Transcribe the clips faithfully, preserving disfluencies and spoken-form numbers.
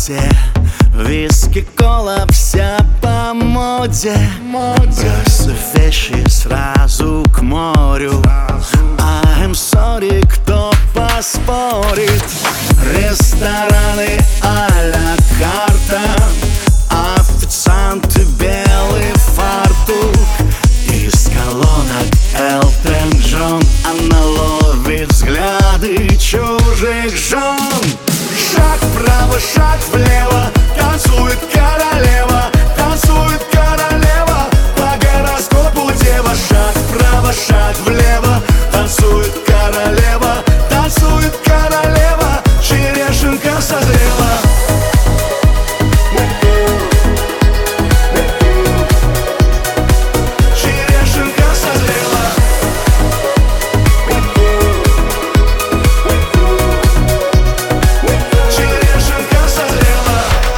все, виски, кола, вся по моде. Бросив вещи сразу к морю. I'm sorry, кто поспорит? Рестораны а-ля карта, официанты белый фартук. Из колонок Элтон Джон, она ловит взгляды чужих жен. Шаг вправо, шаг влево, танцует королева, танцует королева, по гороскопу дева. Шаг вправо, шаг влево, танцует королева, танцует королева, черешенка созрела. Черешенка созрела. Черешенка созрела.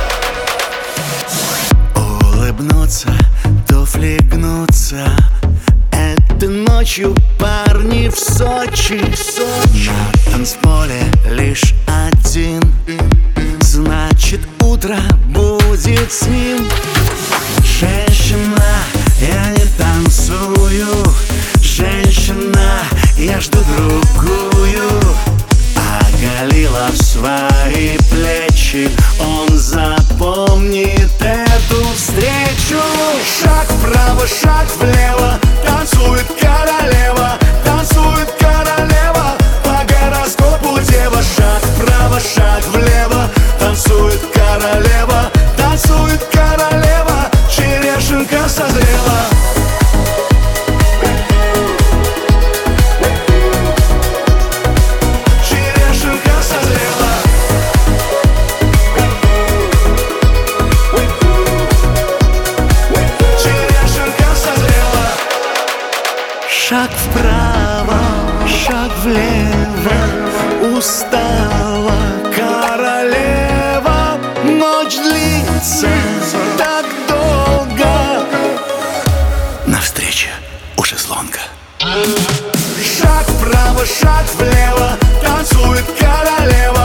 Улыбнуться, туфли гнутся. Этой ночью парни в Сочи, Сочи. На танцполе лишь один, значит утро будет с ним. Женщина, я не танцую. Женщина, я жду другую. Оголила свои плечи, он запомнит эту встречу. Шаг вправо, шаг влево, танцует королева, танцует королева, по гороскопу дева. Шаг вправо, шаг влево, танцует королева, танцует королева, черешенка созрела. Черешенка созрела. Черешенка созрела. Шаг вправо, шаг влево, устала королева. Ночь длится так долго. Навстречу у шезлонга. Шаг вправо, шаг влево, танцует королева.